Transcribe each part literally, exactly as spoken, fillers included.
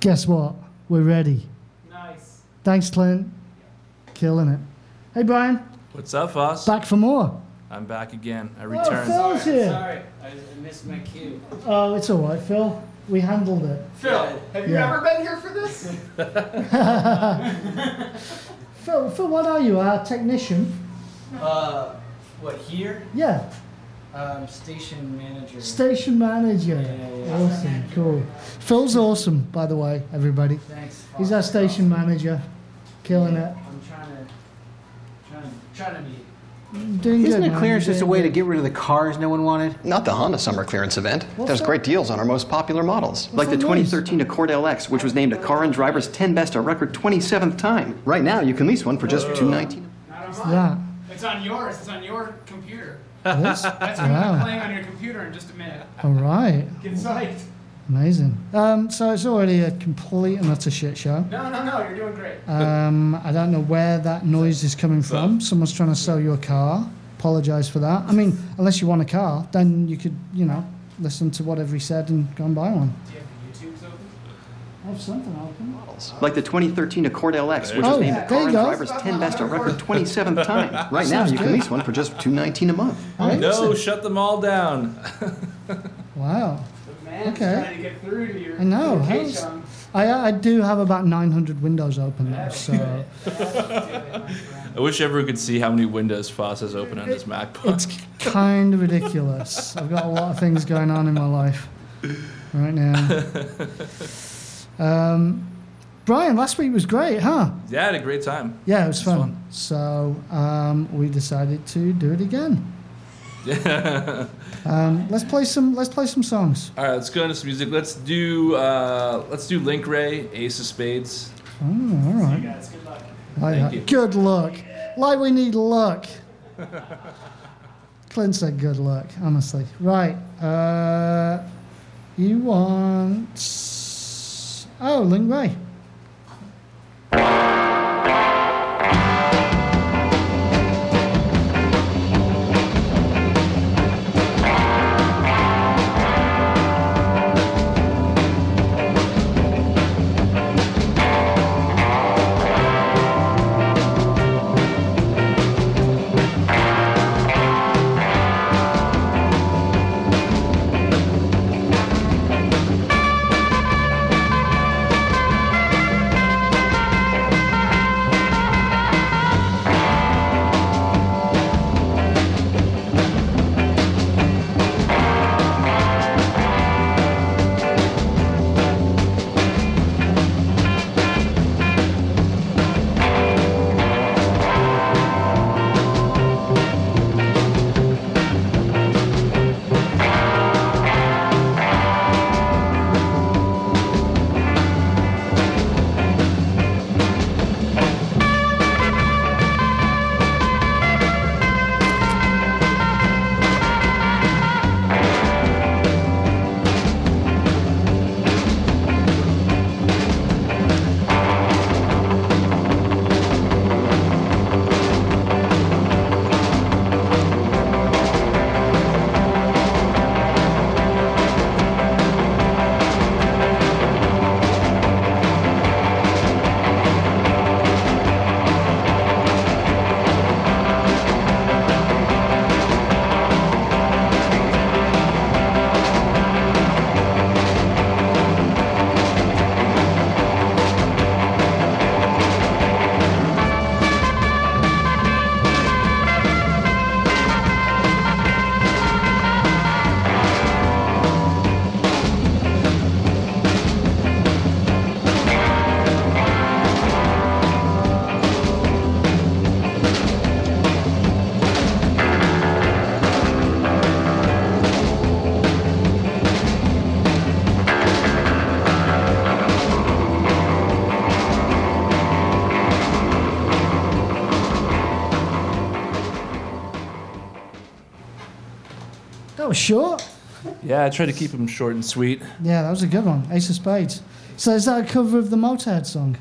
Guess what? We're ready. Nice. Thanks, Clint. Killing it. Hey, Brian. What's up, Foss? Back for more. I'm back again. I Oh, returned. Phil's here. Sorry, I I missed my cue. Oh, it's all right, Phil. We handled it. Phil, have you Yeah. ever been here for this? Phil, Phil, what are you? Our technician? Uh, what, here? Yeah. Um, station manager. Station manager. Yeah, yeah, yeah. Awesome. Cool. Phil's awesome, by the way, everybody. Thanks. He's our station manager. Killing it. I'm trying to, trying to, trying to be. Doing Isn't good, a man. clearance just a Doing way to good. get rid of the cars no one wanted? Not the Honda Summer Clearance event. What's There's that? great deals on our most popular models. What's like the that twenty noise? thirteen Accord L X, which was named a Car and Driver's ten Best a record twenty-seventh time. Right now, you can lease one for just two nineteen. Not on What's mine. that? It's on yours. It's on your computer. This? That's what I'm Wow. playing on your computer in just a minute. All right. Get psyched. Amazing. Um, so it's already a complete and utter shit show. No, no, no. You're doing great. Um, I don't know where that noise is coming from. Someone's trying to sell you a car. Apologise for that. I mean, unless you want a car, then you could, you know, listen to whatever he said and go and buy one. Do you have the YouTubes open? I have something open. Like the twenty thirteen Accord L X, which was Oh, named there a Car you and go. Driver's ten Best a record twenty-seventh time. Right now, Sounds you can good. lease one for just two nineteen a month. Right? No, shut them all down. Wow. The man's Okay. trying to get through to your I know. your how's- K-Chum. I, I do have about nine hundred windows open though, so I wish everyone could see how many windows Foss has open on his MacBook. it's kind of ridiculous. I've got a lot of things going on in my life right now. Um, Brian, last week was great, huh? Yeah, I had a great time. Yeah, it was It's fun. fun. So um, we decided to do it again. Yeah. Um, let's play some. Let's play some songs. All right, let's go into some music. Let's do uh, let's do Link Ray, Ace of Spades. Oh, all right. Guys, good luck. Like Thank that. you. Good luck. Like we need luck. Clint said good luck, honestly. Right. Uh, you want... Oh, Link Ray. That was short. Yeah, I try to keep them short and sweet. Yeah, that was a good one. Ace of Spades. So is that a cover of the Motorhead song?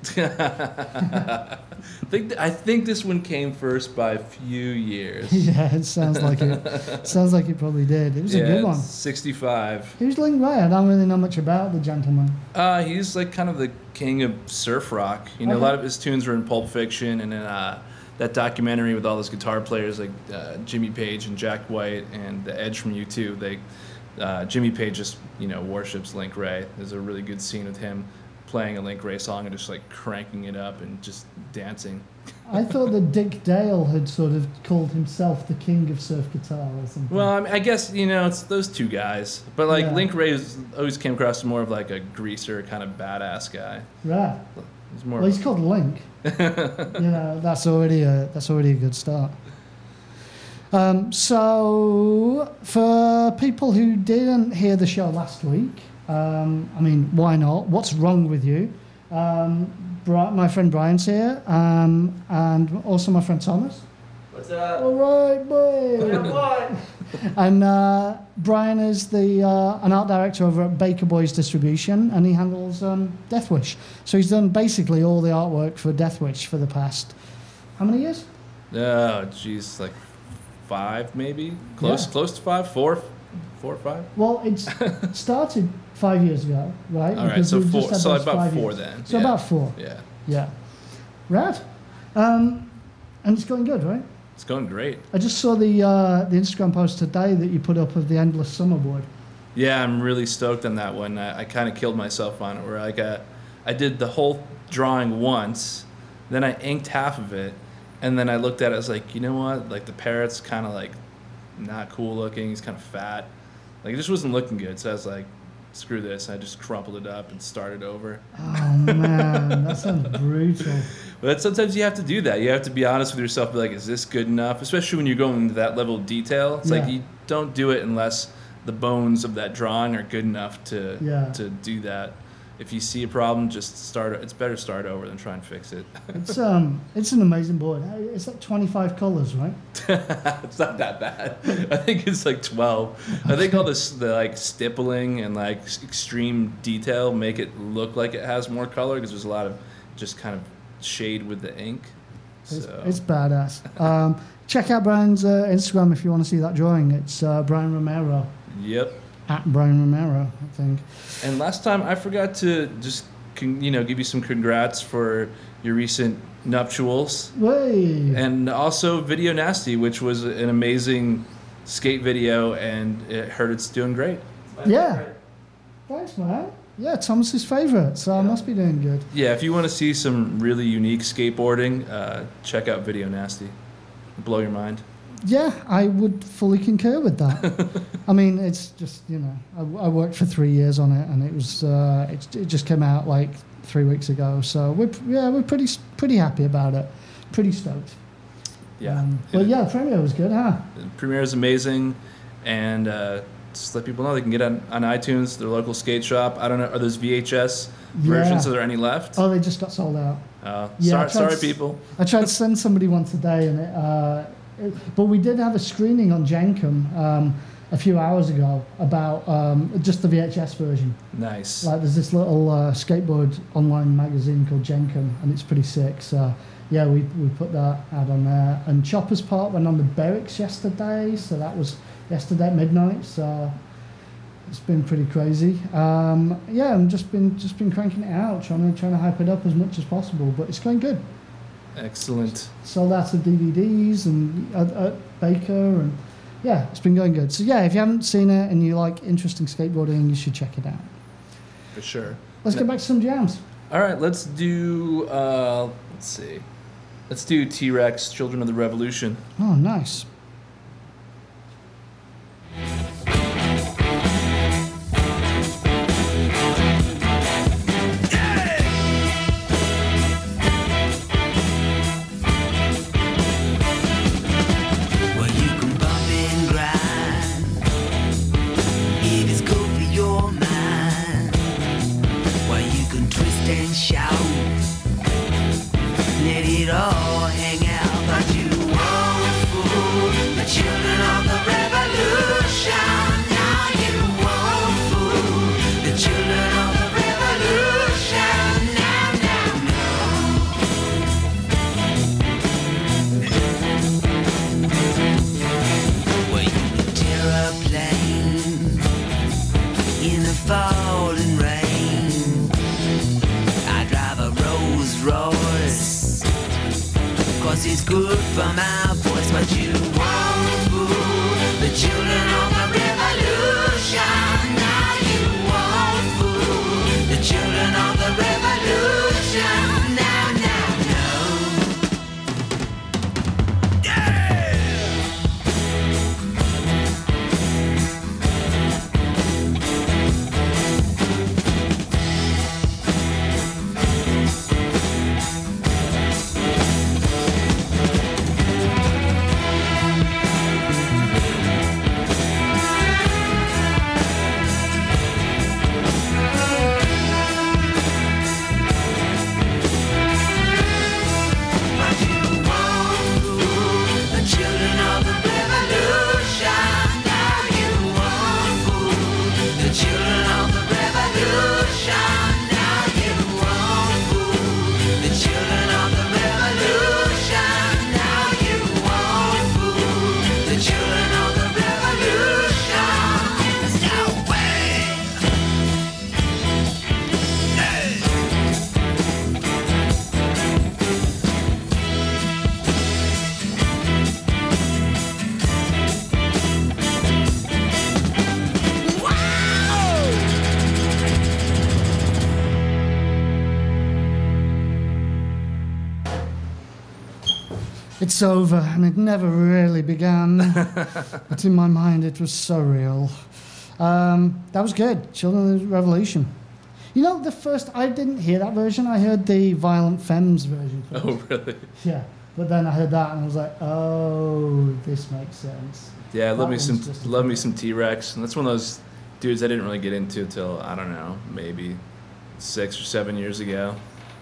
I think I think this one came first by a few years. Yeah, it sounds like it. Sounds like it probably did. It was yeah, a good one. sixty-five. Who's Link Ray? I don't really know much about the gentleman. Uh, he's like kind of the king of surf rock. You know, Okay. a lot of his tunes were in Pulp Fiction, and then uh, that documentary with all those guitar players like uh, Jimmy Page and Jack White and the Edge from U two. They uh, Jimmy Page just you know worships Link Ray. There's a really good scene with him playing a Link Ray song and just like cranking it up and just dancing. I thought that Dick Dale had sort of called himself the king of surf guitar or something. Well, I, mean, I guess you know it's those two guys, but like Yeah. Link Ray was, always came across as more of like a greaser kind of badass guy. Right. He's more. Well, he's called Link. You know, that's already a that's already a good start. Um, so, for people who didn't hear the show last week, um, I mean, why not? What's wrong with you? Um, Bri- my friend Brian's here, um, and also my friend Thomas. What's up? All right, boy. What? And uh, Brian is the uh, an art director over at Baker Boys Distribution, and he handles um, Death Wish. So he's done basically all the artwork for Death Wish for the past how many years? Oh, geez, like five maybe, close, Yeah. close to five, four, four or five. Well, it's started five years ago, right? All right, Because so we've just four, had so those about five four years. then. So yeah. about four. Yeah, Yeah. Right. Um, and it's going good, right? it's going great. I just saw the uh, the Instagram post today that you put up of the Endless Summer board. Yeah, I'm really stoked on that one. I, I kind of killed myself on it, where I got, I did the whole drawing once, then I inked half of it, and then I looked at it. I was like, you know what? Like the parrot's kind of like not cool looking. He's kind of fat. Like it just wasn't looking good. So I was like, screw this. I just crumpled it up and started over. Oh man, that sounds brutal. But sometimes you have to do that. You have to be honest with yourself. Be like, is this good enough? Especially when you're going into that level of detail. It's Yeah. like you don't do it unless the bones of that drawing are good enough to Yeah. to do that. If you see a problem, just start. It's better to start over than try and fix it. It's um, it's an amazing board. It's like twenty-five colors, right? It's not that bad. I think it's like twelve. I think all this the like stippling and like s- extreme detail make it look like it has more color because there's a lot of just kind of shade with the ink. It's, So it's badass. Um, check out Brian's uh, Instagram if you want to see that drawing. It's uh, Brian Romero, yep. at Brian Romero, I think. And last time I forgot to just con- you know give you some congrats for your recent nuptials, Way. and also Video Nasty, which was an amazing skate video, and it heard it's doing great. Yeah. Thanks, man. Yeah, Thomas's favourite, so I must be doing good. Yeah, if you want to see some really unique skateboarding, uh, check out Video Nasty. Blow your mind. Yeah, I would fully concur with that. I mean, it's just, you know, I, I worked for three years on it, and it was uh, it, it just came out like three weeks ago. So we're yeah we're pretty pretty happy about it, pretty stoked. Yeah. Um, but yeah, the premiere was good, huh? The premiere is amazing, and uh, just let people know they can get it on, on iTunes, their local skate shop. I don't know, are those V H S versions? Yeah. Are there any left? Oh, they just got sold out. Uh, Yeah, I sorry, tried sorry, s- people. I tried to send somebody one today, and it, uh, it, but we did have a screening on Jenkem um, a few hours ago about um, just the V H S version. Nice. Like, there's this little uh, skateboard online magazine called Jenkem, and it's pretty sick. So, yeah, we, we put that ad on there. And Chopper's Part went on the Berwick's yesterday, so that was yesterday at midnight. So it's been pretty crazy. Um, yeah, I've just been just been cranking it out, trying to trying to hype it up as much as possible. But it's going good. Excellent. Sold out of D V Ds and at, at Baker, and yeah, it's been going good. So yeah, if you haven't seen it and you like interesting skateboarding, you should check it out. For sure. Let's get back to some jams. All right, let's do, uh, let's see. Let's do T-Rex, Children of the Revolution. Oh, nice. Well, you can bump and grind if it's good for your mind. Well, you can twist and shout, let it all hang out. But you won't fool the children of the revolution. Now you won't. 'cause it's good for my voice. But you won't fool the children of the revolution. Now you won't fool the children of the revolution. Now, now, no. Yeah! It's over, and it never really began. But in my mind, it was so real. Um, that was good. Children of the Revolution. You know, the first, I didn't hear that version. I heard the Violent Femmes version first. Oh, really? Yeah. But then I heard that, and I was like, oh, this makes sense. Yeah, I love That me one's some just a love me good- some T-Rex, and that's one of those dudes I didn't really get into till I don't know, maybe six or seven years ago.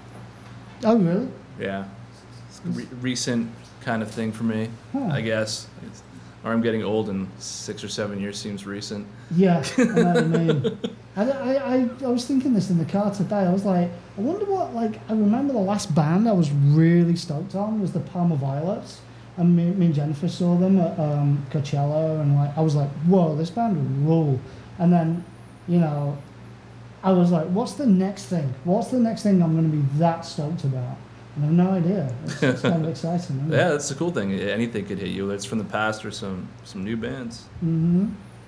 Oh, really? Yeah, it's a re- recent kind of thing for me, Huh. I guess. It's, or I'm getting old, and six or seven years seems recent. Yeah, I know what you mean. I, I, I, I was thinking this in the car today. I was like, I wonder what, like, I remember the last band I was really stoked on was the Palmer Violets. And me, me and Jennifer saw them at um, Coachella, and like, I was like, whoa, this band would rule. And then, you know, I was like, what's the next thing? What's the next thing I'm going to be that stoked about? And I have no idea. It's, it's kind of exciting, isn't it? Yeah, that's the cool thing. Anything could hit you, whether it's from the past or some some new bands. Mm-hmm.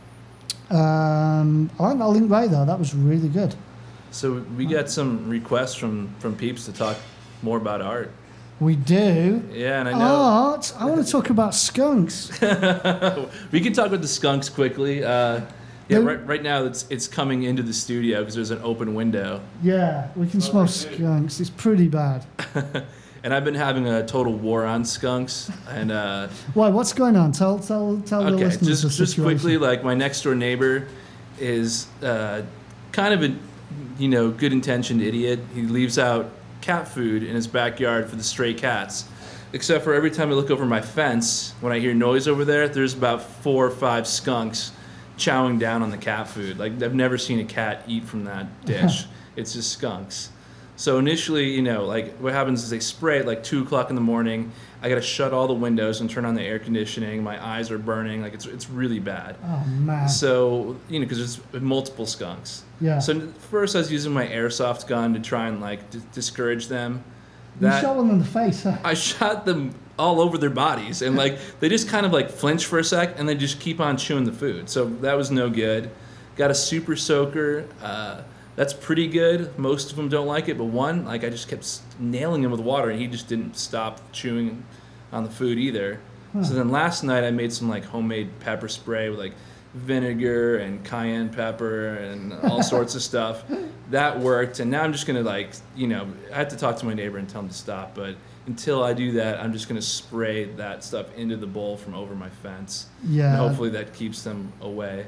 Um, I like that Link Ray, though. That was really good. So we got some requests from from peeps to talk more about art. We do. Yeah, and I know Art. I want to talk about skunks. we can talk about the skunks quickly. Uh, yeah, They- right, right now it's it's coming into the studio because there's an open window, Yeah, we can smell skunks. It's pretty bad. and I've been having a total war on skunks. And uh, Why? What's going on? Tell tell tell the okay, listeners just the just situation. quickly, like my next door neighbor is uh, kind of a you know good intentioned idiot. He leaves out cat food in his backyard for the stray cats. Except for every time I look over my fence, when I hear noise over there, there's about four or five skunks chowing down on the cat food. Like, I've never seen a cat eat from that dish. It's just skunks. So initially, you know, like what happens is they spray at like two o'clock in the morning. I got to shut all the windows and turn on the air conditioning. My eyes are burning. Like, it's it's really bad. Oh man. So, you know, because there's multiple skunks. Yeah. So first I was using my airsoft gun to try and like d- discourage them. you shot one in the face, huh? I shot them all over their bodies, and like they just kind of like flinch for a sec, and they just keep on chewing the food. So that was no good. Got a super soaker. Uh, that's pretty good. Most of them don't like it, but one, like I just kept s- nailing him with water, and he just didn't stop chewing on the food either. Huh. So then last night I made some like homemade pepper spray with like vinegar and cayenne pepper and all sorts of stuff. That worked, and now I'm just gonna like, you know, I have to talk to my neighbor and tell him to stop, but until I do that, I'm just gonna spray that stuff into the bowl from over my fence. Yeah. And hopefully that keeps them away.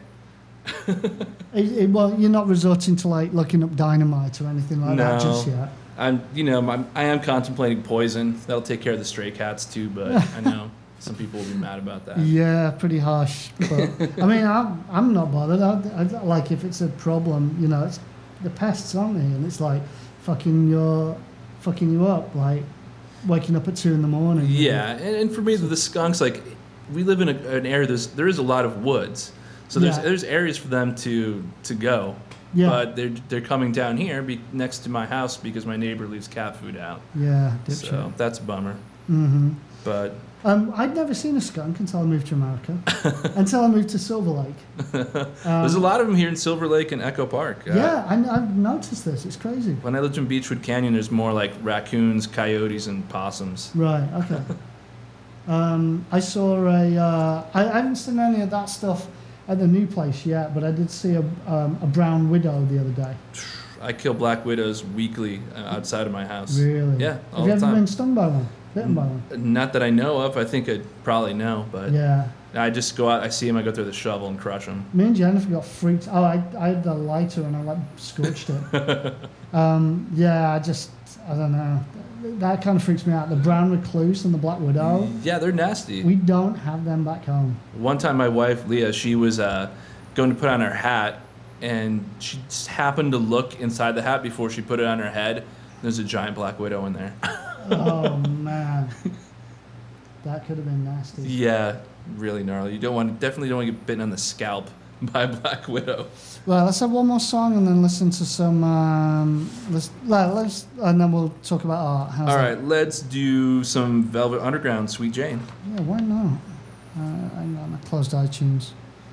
It, it, well, you're not resorting to like looking up dynamite or anything like that No. just yet. I'm, you know, I'm, I am contemplating poison. That'll take care of the stray cats too, but I know some people will be mad about that. Yeah, pretty harsh. But I mean, I'm I'm not bothered. I, I, like if it's a problem, you know, it's the pests, aren't they? And it's like fucking your fucking you up, like waking up at two in the morning. Yeah, and, and for me, the skunks, like, we live in a, an area, there's, there is a lot of woods. So there's Yeah. there's areas for them to, to go. Yeah. But they're, they're coming down here be, next to my house because my neighbor leaves cat food out. Yeah, dipshit. So that's a bummer. Mm-hmm. But Um, I'd never seen a skunk until I moved to America. Until I moved to Silver Lake. there's a lot of them here in Silver Lake and Echo Park. Uh, Yeah, I, I've noticed this. It's crazy. When I lived in Beechwood Canyon, there's more like raccoons, coyotes, and possums. Right, okay. um, I saw a... Uh, I, I haven't seen any of that stuff at the new place yet, but I did see a, um, a brown widow the other day. I kill black widows weekly uh, outside of my house. Really? Yeah, all Have you the ever time. been stung by one? Bitten by one? Not that I know of. I think I'd probably know, but Yeah. I just go out, I see them, I go through the shovel and crush them. Me and Jennifer got freaked. Oh, I, I had the lighter and I like scorched it. um, yeah, I just, I don't know. That kind of freaks me out. The brown recluse and the black widow. Yeah, they're nasty. We don't have them back home. One time, my wife Leah, she was uh, going to put on her hat, and she just happened to look inside the hat before she put it on her head. There's a giant black widow in there. Oh man, that could have been nasty. Yeah, really gnarly. You don't want, definitely don't want to get bitten on the scalp by a black widow. Well, let's have one more song and then listen to some. Um, let's, let, let's and then we'll talk about art. How's All that? right, let's do some Velvet Underground, Sweet Jane. Yeah, why not? Uh, hang on, I closed iTunes.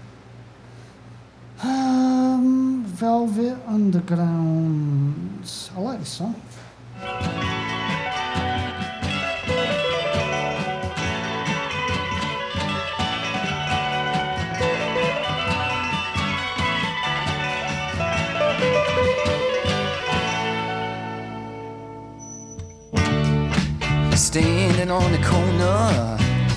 Um, Velvet Underground. I like this song. Standing on the corner,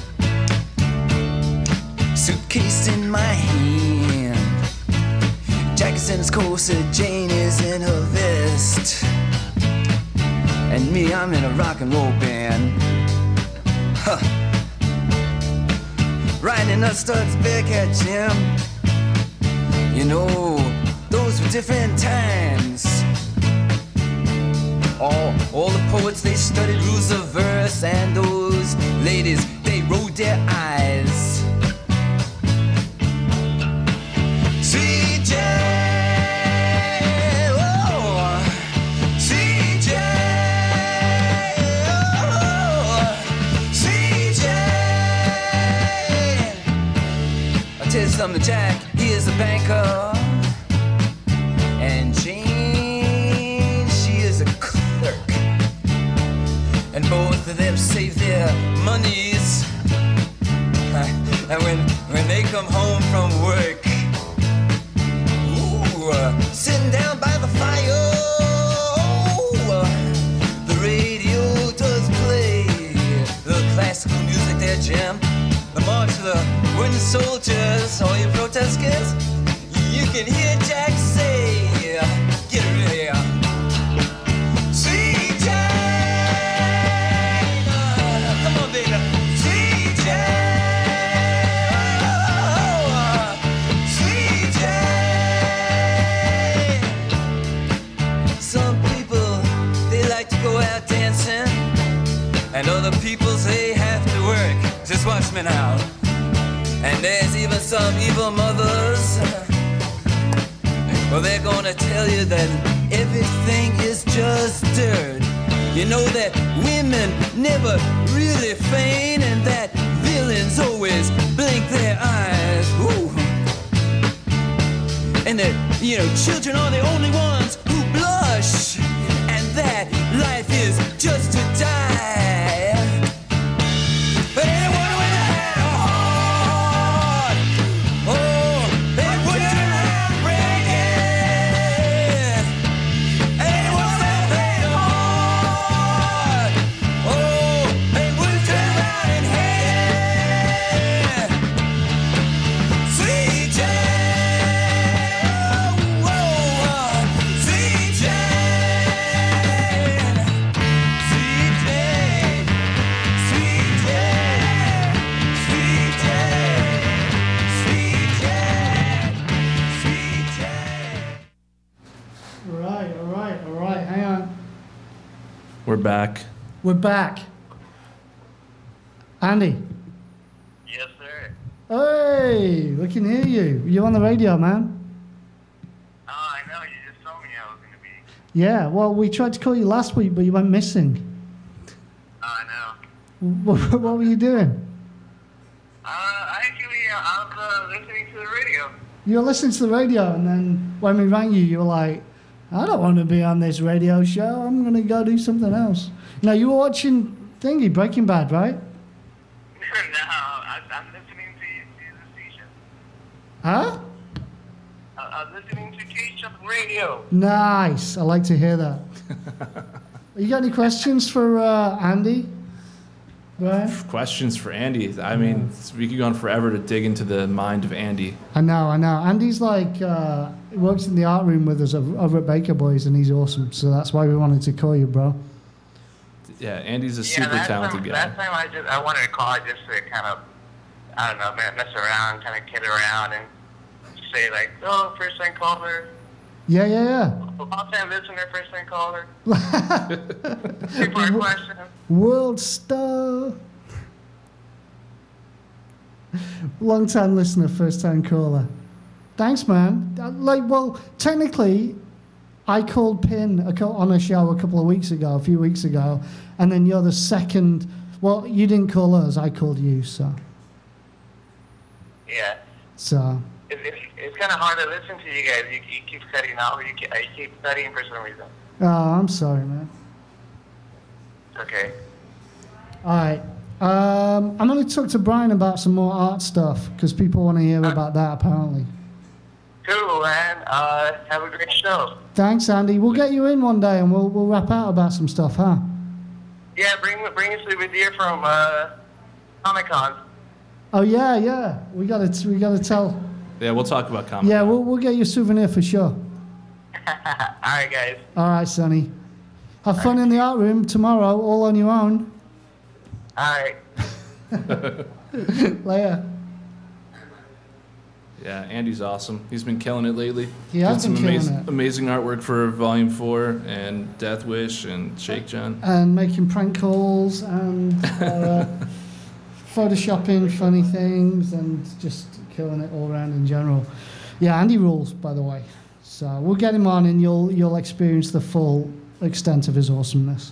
suitcase in my hand, Jack's in his corset, Jane is in her vest, and me, I'm in a rock and roll band. Huh. Riding up Studs Bearcat Jim. You know, those were different times. All, all the poets, they studied rules of verse, and those ladies, they rolled their eyes. Sweet Jane, oh, Sweet Jane, oh, Sweet Jane. I'll tell you something, Jack, he is a banker, and Jane, she is a clerk. And both of them save their monies. And when, when they come home from work, ooh, uh, sitting down by the fire, uh, the radio does play the classical music there, Jim. The march of the wooden soldiers, all you protesters, you can hear Jack say, get rid of here. Sweet Jane, uh, come on, baby. Sweet Jane, oh, Sweet Jane. Some people, they like to go out dancing, and other people, they have to work. Just watch me now. And there's even some evil mothers. Well, they're gonna tell you that everything is just dirt. You know that women never really feign, and that villains always blink their eyes. Ooh. And that, you know, children are the only ones who blush, and that life is just to die. But anyone with a heart, oh, they wouldn't have breaking. Anyone with a heart, oh, they wouldn't turn around and hate. Sweet Jane, oh, oh, Sweet Jane, Sweet Jane, Sweet Jane, Sweet Jane, Sweet Jane, Sweet Jane. All right, all right, all right. Hang on. We're back. We're back. Andy. Yes, sir. Hey, we can hear you. You're on the radio, man. Oh, I know. You just told me I was going to be. Yeah, well, we tried to call you last week, but you went missing. Oh, I know. What, what were you doing? Uh, actually, uh, I was uh, listening to the radio. You were listening to the radio, and then when we rang you, you were like, I don't want to be on this radio show. I'm going to go do something else. Now, you were watching thingy, Breaking Bad, right? no, I, I'm listening to, to the station. Huh? I, I'm listening to K-Shop Radio. Nice. I like to hear that. You got any questions for uh, Andy? Brian? Questions for Andy. I mean, we could go on forever to dig into the mind of Andy. I know, I know. Andy's like, uh, he works in the art room with us over over at Baker Boys, and he's awesome. So that's why we wanted to call you, bro. Yeah, Andy's a Yeah, super last talented time, guy. Last time I just I wanted to call just to kind of, I don't know, mess around, kind of kid around and say like, oh, first time caller. Yeah, yeah, Long time listener, first time caller. yeah. Two-part question. World star. Long time listener, first time caller. Thanks, man. Uh, Like, well, technically, I called Pin a co- on a show a couple of weeks ago, a few weeks ago, and then you're the second. Well, you didn't call us, I called you, so. Yeah. So. It, it, it's kind of hard to listen to you guys. You, you keep cutting out. You keep, you keep cutting for some reason. Oh, I'm sorry, man. It's okay. All right. Um, I'm going to talk to Brian about some more art stuff because people want to hear about that, apparently. Cool, man. Uh, have a great show. Thanks, Andy. We'll get you in one day and we'll we'll rap out about some stuff, huh? Yeah, bring bring a souvenir from uh, Comic Con. Oh yeah, yeah. We got to we got to tell. Yeah, we'll talk about comics. Yeah, we'll we'll get you a souvenir for sure. All right, guys. All right, Sonny. Have fun in the art room tomorrow, all on your own. All right. Later. Yeah, Andy's awesome. He's been killing it lately. He has Did been some killing amazing, it. amazing artwork for Volume Four and Death Wish and Shake John. And making prank calls and uh, photoshopping funny things and just killing it all around in general. Yeah, Andy rules, by the way. So we'll get him on and you'll you'll experience the full extent of his awesomeness.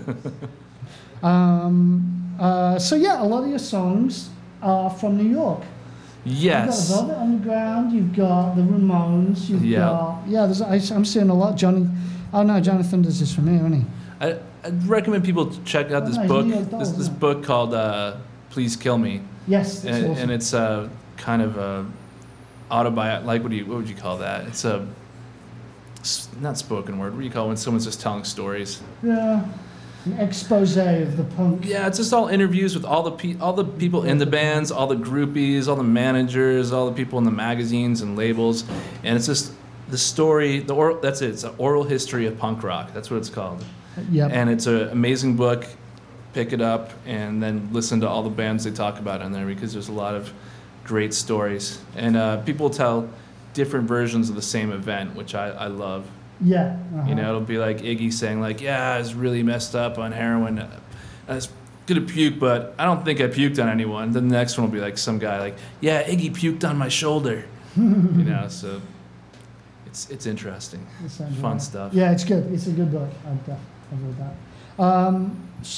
um, uh, so yeah, a lot of your songs are from New York. Yes. You've got Velvet Underground, you've got the Ramones, you've Yeah. got... Yeah, there's, I, I'm seeing a lot. Johnny... Oh, no, Jonathan does this from here, isn't he? I, I'd recommend people check out Oh, this no, book. New York Dolls, This, this yeah. book called uh, "Please Kill Me," Yes, it's and, awesome. and it's uh, kind of a autobi. Like what do you what would you call that? It's a s- not spoken word. What do you call it when someone's just telling stories? Yeah, an expose of the punk. Yeah, it's just all interviews with all the pe- all the people in the bands, all the groupies, all the managers, all the people in the magazines and labels, and it's just the story. The oral, that's it. It's an oral history of punk rock. That's what it's called. Yep. And it's an amazing book. Pick it up and then listen to all the bands they talk about in there because there's a lot of great stories. And uh, people tell different versions of the same event, which I, I love. Yeah. Uh-huh. You know, it'll be like Iggy saying like, yeah, I was really messed up on heroin. I was gonna puke, but I don't think I puked on anyone. Then the next one will be like some guy like, yeah, Iggy puked on my shoulder. You know, so it's it's interesting. That sounds Fun right. stuff. Yeah, it's good. It's a good book. I've, uh, I've read that. Um,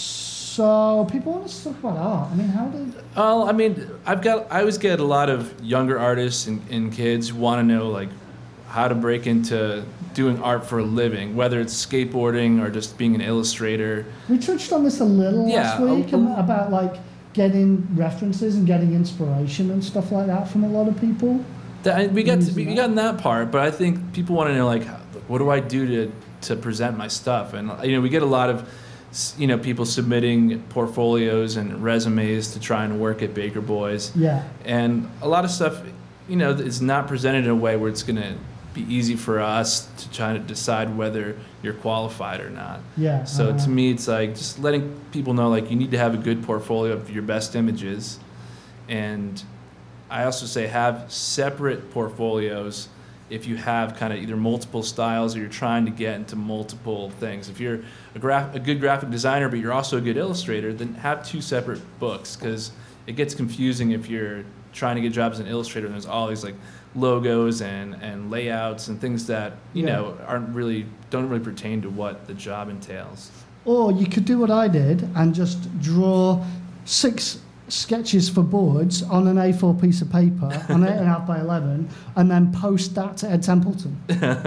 so people want us to talk about art. I mean, how did... Well, I mean, I've got I always get a lot of younger artists and, and kids who want to know like how to break into doing art for a living, whether it's skateboarding or just being an illustrator. We touched on this a little Yeah, last a- week a- and about like getting references and getting inspiration and stuff like that from a lot of people. That, we got to, Using we that. got in that part, but I think people want to know like, how- what do I do to to present my stuff? And you know, we get a lot of s- you know people submitting portfolios and resumes to try and work at Baker Boys. Yeah. And a lot of stuff, you know, is not presented in a way where it's going to be easy for us to try to decide whether you're qualified or not. Yeah. So uh-huh. to me, it's like just letting people know, like, you need to have a good portfolio of your best images. And I also say have separate portfolios if you have kind of either multiple styles or you're trying to get into multiple things. If you're a, graph, a good graphic designer, but you're also a good illustrator, then have two separate books, because it gets confusing if you're trying to get jobs as an illustrator and there's all these like logos and, and layouts and things that, you Yeah. know, aren't really, don't really pertain to what the job entails. Or you could do what I did and just draw six sketches for boards on an A four piece of paper on eight and a half by eleven, and then post that to Ed Templeton.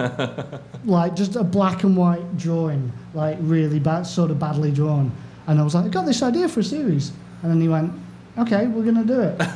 Like just a black and white drawing, like really bad, sort of badly drawn. And I was like, I got this idea for a series, and then he went, okay, we're gonna do it.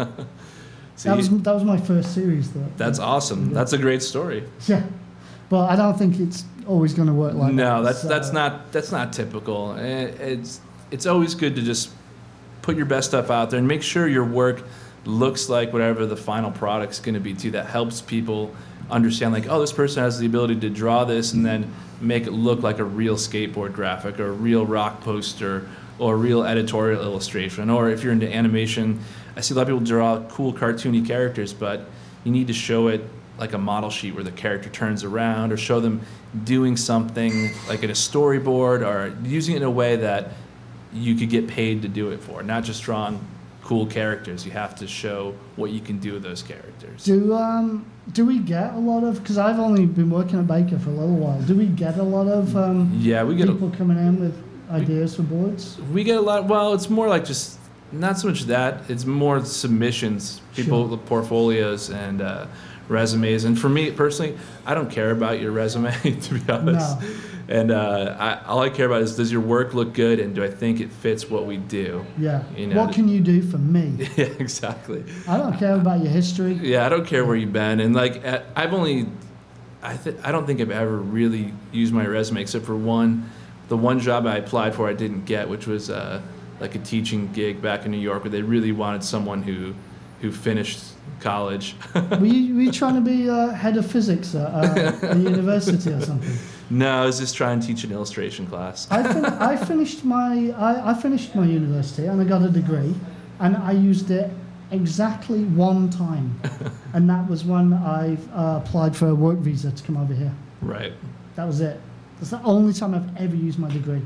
See, that was that was my first series. Though. that's awesome. That's a great story. Yeah, but I don't think it's always going to work like that. No, that's so. that's not that's not typical. It- It's it's always good to just put your best stuff out there and make sure your work looks like whatever the final product's going to be too. That helps people understand, like, oh, this person has the ability to draw this and then make it look like a real skateboard graphic or a real rock poster or a real editorial illustration. Or if you're into animation, I see a lot of people draw cool cartoony characters, but you need to show it like a model sheet where the character turns around, or show them doing something like in a storyboard, or using it in a way that you could get paid to do it for, not just drawing cool characters. You have to show what you can do with those characters. Do um do we get a lot of? Because I've only been working at Baker for a little while. Do we get a lot of um Yeah, we get a, people coming in with ideas for boards? we get a lot. Well, it's more like just not so much that. It's more submissions, people Sure. with portfolios and uh, resumes. And for me personally, I don't care about your resume, to be honest. No. And uh, I, all I care about is, does your work look good, and do I think it fits what we do? Yeah. You know, What can you do for me? Yeah, exactly. I don't care about your history. Yeah, I don't care where you've been, and like uh, I've only, I th- I don't think I've ever really used my resume except for one, the one job I applied for I didn't get, which was uh, like a teaching gig back in New York, where they really wanted someone who, who finished college. Were you, were you trying to be uh, head of physics at uh, a university or something? No, I was just trying to teach an illustration class. I, fin- I finished my I, I finished my university and I got a degree, and I used it exactly one time, and that was when I uh, applied for a work visa to come over here. Right. That was it. That's the only time I've ever used my degree.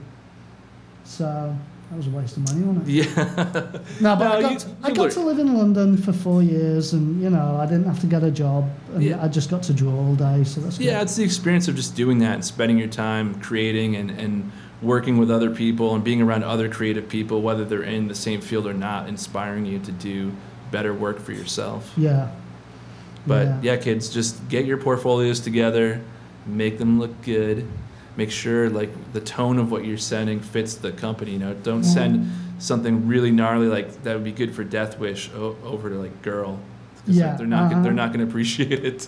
So that was a waste of money, wasn't it? Yeah. No, but No, I got, you- to, I you got learn- to live in London for four years, and you know I didn't have to get a job, and Yeah. I just got to draw all day. So that's Yeah, good. it's the experience of just doing that and spending your time creating and, and working with other people and being around other creative people, whether they're in the same field or not, inspiring you to do better work for yourself. Yeah. But Yeah. yeah, kids, just get your portfolios together, make them look good, make sure like the tone of what you're sending fits the company. You know, don't send something really gnarly like that would be good for Death Wish o- over to like Girl. 'Cause Yeah, they're not uh-huh. they're not going to appreciate it.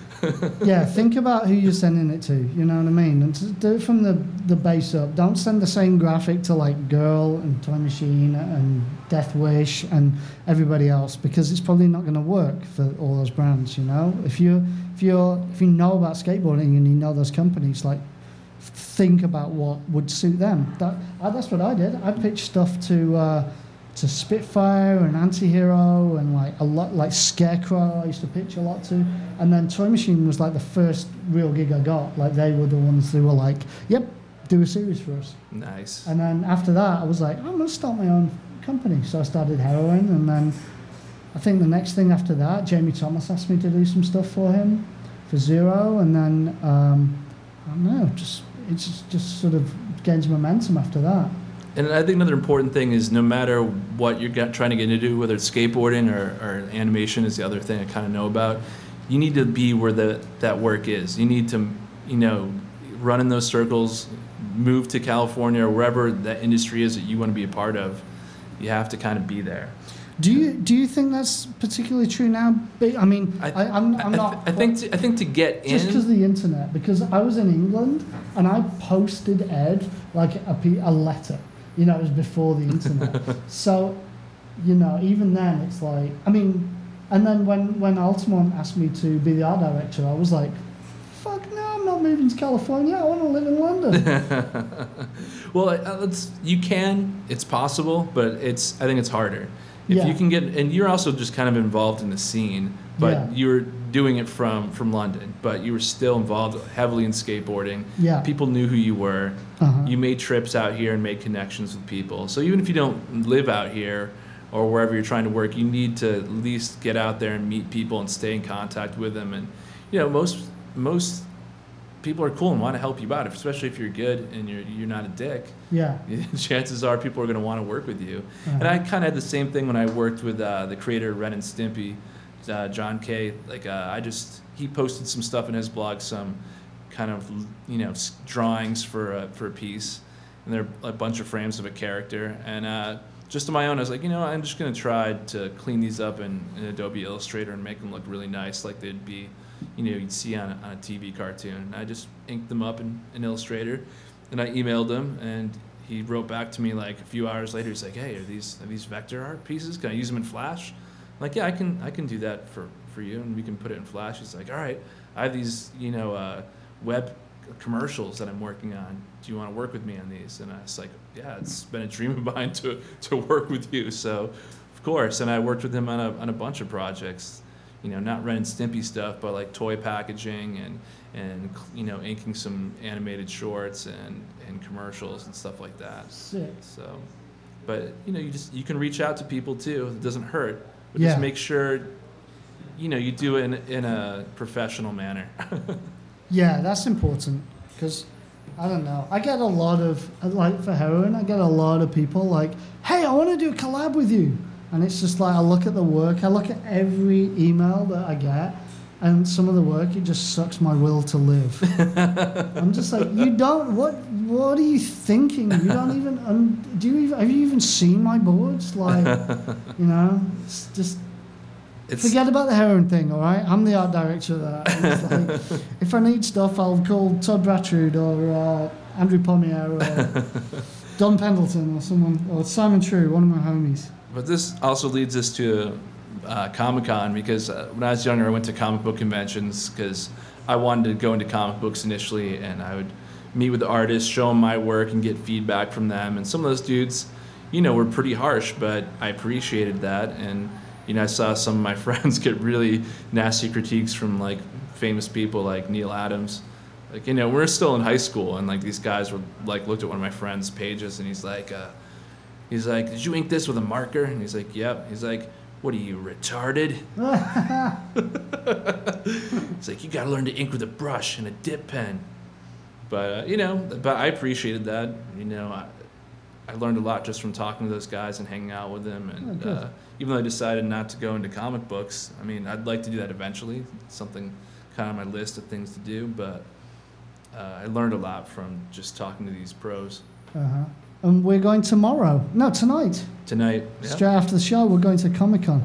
Yeah, think about who you're sending it to, you know what I mean? And to do it from the, the base up. Don't send the same graphic to like Girl and Toy Machine and Death Wish and everybody else, because it's probably not going to work for all those brands, you know? If you if you're if you know about skateboarding and you know those companies, like think about what would suit them. That uh, that's what I did. I pitched stuff to uh, to Spitfire and Antihero and like a lot like Scarecrow. I used to pitch a lot to, and then Toy Machine was like the first real gig I got. Like they were the ones who were like, "Yep, do a series for us." Nice. And then after that, I was like, "I'm gonna start my own company." So I started Heroin, and then I think the next thing after that, Jamie Thomas asked me to do some stuff for him for Zero, and then um, I don't know, just it just, just sort of gains momentum after that. And I think another important thing is, no matter what you're get, trying to get into, whether it's skateboarding or, or animation is the other thing I kind of know about, you need to be where the, that work is. You need to, you know, run in those circles, move to California or wherever that industry is that you want to be a part of. You have to kind of be there. Do you do you think that's particularly true now? But, I mean, I, I, I'm, I'm I, not. I think to, I think to get in. Just because of the internet, because I was in England and I posted Ed like a, pe- a letter. You know, it was before the internet. So, you know, even then it's like, I mean, and then when, when Altamont asked me to be the art director, I was like, fuck no, I'm not moving to California. I want to live in London. Well, uh, it's, you can, it's possible, but it's I think it's harder. If Yeah. you can get, and you're also just kind of involved in the scene, but Yeah. you're doing it from, from London, but you were still involved heavily in skateboarding. Yeah. People knew who you were. Uh-huh. You made trips out here and made connections with people. So even if you don't live out here or wherever you're trying to work, you need to at least get out there and meet people and stay in contact with them. And, you know, most most people are cool and want to help you out, especially if you're good and you're you're not a dick. Yeah. Chances are people are going to want to work with you. Uh-huh. And I kind of had the same thing when I worked with uh, the creator of Ren and Stimpy, uh, John Kay. Like uh, I just he posted some stuff in his blog, some kind of you know s- drawings for a, for a piece, and they're a bunch of frames of a character. And uh, just on my own, I was like, you know, I'm just going to try to clean these up in, in Adobe Illustrator and make them look really nice, like they'd be, you know, you'd see on a, on a T V cartoon. And I just inked them up in, in Illustrator, and I emailed him, and he wrote back to me like a few hours later. He's like, hey, are these are these vector art pieces? Can I use them in Flash? I'm like, yeah, I can I can do that for, for you, and we can put it in Flash. He's like, all right, I have these, you know, uh, web commercials that I'm working on. Do you want to work with me on these? And I was like, yeah, it's been a dream of mine to to work with you. So, of course. And I worked with him on a on a bunch of projects. You know, not Ren and Stimpy stuff, but like toy packaging and and you know, inking some animated shorts and, and commercials and stuff like that. Sick. So, but you know, you just you can reach out to people too. It doesn't hurt. But Yeah. just make sure, you know, you do it in in a professional manner. Yeah, that's important because I don't know. I get a lot of like for heroin. I get a lot of people like, "Hey, I want to do a collab with you," and it's just like I look at the work. I look at every email that I get, and some of the work it just sucks my will to live. I'm just like, you don't. What What are you thinking? You don't even. Um, do you even? Have you even seen my boards? Like, you know, it's just. It's, Forget about the heroin thing, all right? I'm the art director of that. And it's like, if I need stuff, I'll call Todd Brattrud or uh, Andrew Pommier or Don Pendleton or someone, or Simon True, one of my homies. But this also leads us to uh, Comic-Con, because uh, when I was younger, I went to comic book conventions because I wanted to go into comic books initially, and I would meet with the artists, show them my work, and get feedback from them. And some of those dudes, you know, were pretty harsh, but I appreciated that. And you know, I saw some of my friends get really nasty critiques from like famous people like Neil Adams. Like, you know, we're still in high school, and like these guys were like looked at one of my friends' pages, and he's like, uh, he's like, "Did you ink this with a marker?" And he's like, "Yep." He's like, "What are you, retarded?" It's like, you gotta learn to ink with a brush and a dip pen. But uh, you know, but I appreciated that. You know, I, I learned a lot just from talking to those guys and hanging out with them. And Oh, uh, even though I decided not to go into comic books, I mean, I'd like to do that eventually. It's something kind of on my list of things to do. But uh, I learned a lot from just talking to these pros. Uh-huh. And we're going tomorrow. No, tonight. Tonight, yeah. Straight after the show, we're going to Comic-Con.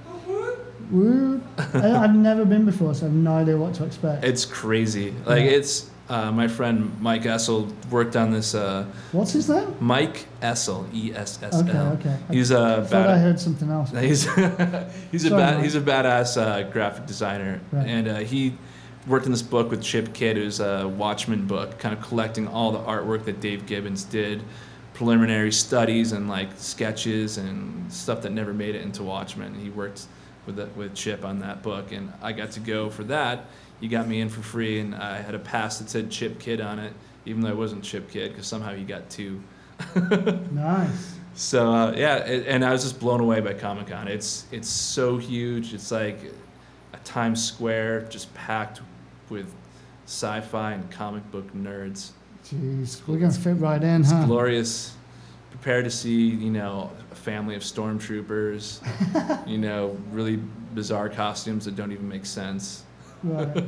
Woo. I, I've never been before, so I have no idea what to expect. It's crazy. Like, Yeah. it's uh, my friend Mike Essel worked on this. Uh, What's his name? Mike Essel, E S S L. Okay, okay. He's a I thought I bad. heard something else. He's he's a Sorry, bad Mike. he's a badass uh, graphic designer, Right. and uh, he worked in this book with Chip Kidd, who's a Watchmen book, kind of collecting all the artwork that Dave Gibbons did, preliminary studies and like sketches and stuff that never made it into Watchmen. He worked with the, with Chip on that book, and I got to go for that. He got me in for free, and I had a pass that said Chip Kidd on it, even though I wasn't Chip Kidd, because somehow he got two. Nice. So uh, yeah, it, and I was just blown away by Comic-Con. It's it's so huge. It's like a Times Square just packed with sci-fi and comic book nerds. Jeez, we're going to fit right in, It's huh? glorious. Prepare to see, you know, a family of stormtroopers. You know, really bizarre costumes that don't even make sense. Right.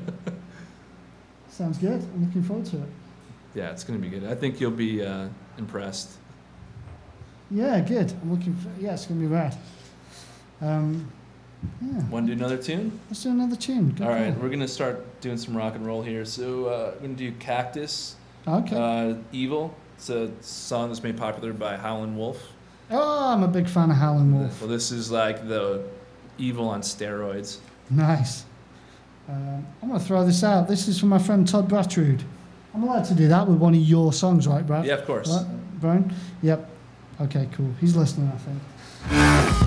Sounds good. I'm looking forward to it. Yeah, it's gonna be good. I think you'll be uh, impressed. Yeah, good. I'm looking for. Yeah, it's gonna be rad. Um, yeah. Want to do another tune? Let's do another tune. Good All right, call. we're gonna start doing some rock and roll here. So uh, we're gonna do Cactus. Okay. Uh, Evil. It's a song that's made popular by Howlin' Wolf. Oh, I'm a big fan of Howlin' Wolf. Well, this is like the Evil on steroids. Nice. Um, I'm going to throw this out. This is from my friend Todd Brattrud. I'm allowed to do that with one of your songs, right, Brad? Yeah, of course. Right, Brian? Yep. Okay, cool. He's listening, I think.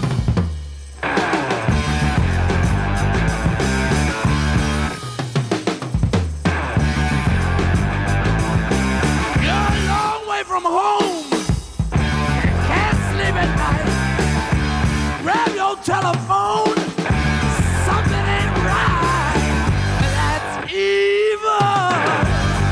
You're a long way from home. Can't sleep at night. Grab your telephone. Something ain't right. That's evil.